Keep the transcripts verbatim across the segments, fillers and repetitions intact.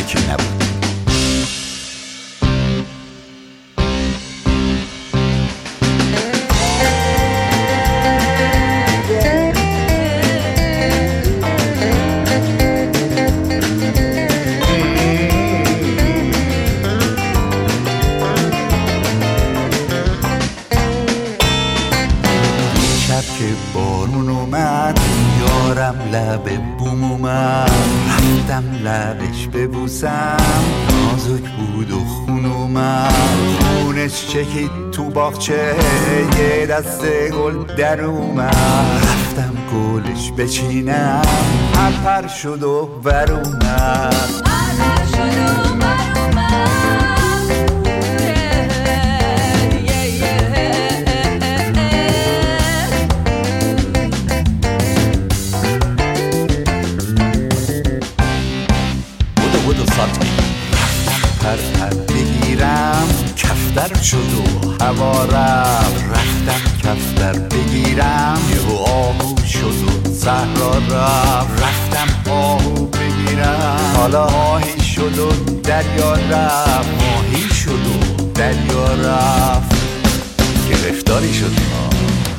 که نبود. که بارون اومد یارم لب بوم اومد، رفتم لبش ببوسم، نازک بود و خون اومد، خونش چکید تو باغچه، یه دست گل در اومد، رفتم گلش بچینم، پرپر شد و ور اومد، پرپر شد و ور اومد. پر پر بگیرم کفتر شد و هوا رفت، رفتم کفتر بگیرم یهو آهو شد و صحرا رفت، رفتم آهو بگیرم حالا ماهی شد و دریا رفت، ماهی شد و دریا رفت، گرفتاری شد ما.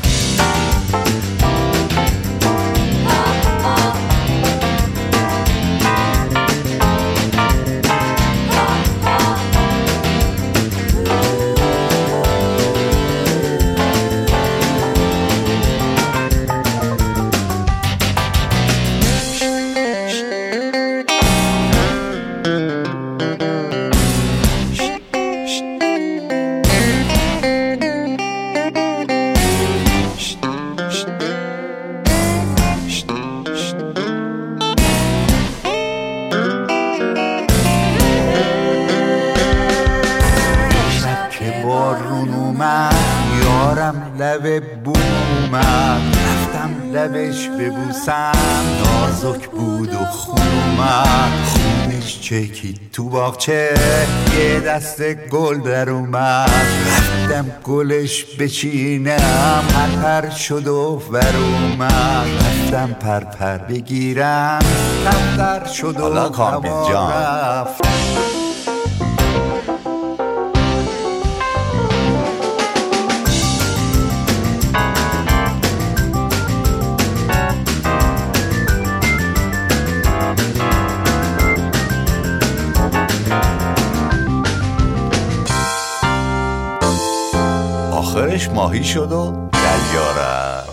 بارون اومد یارم لب بوم اومد، رفتم لبش ببوسم، نازک بود و خون اومد، خونش چکید تو باغچه، یه دست گل در اومد، رفتم گلش بچینم، پرپر شد و ور اومد، رفتم پرپر بگیرم، کفتر شد و هوا رفت. آخرش ماهی شد و دریا رفت.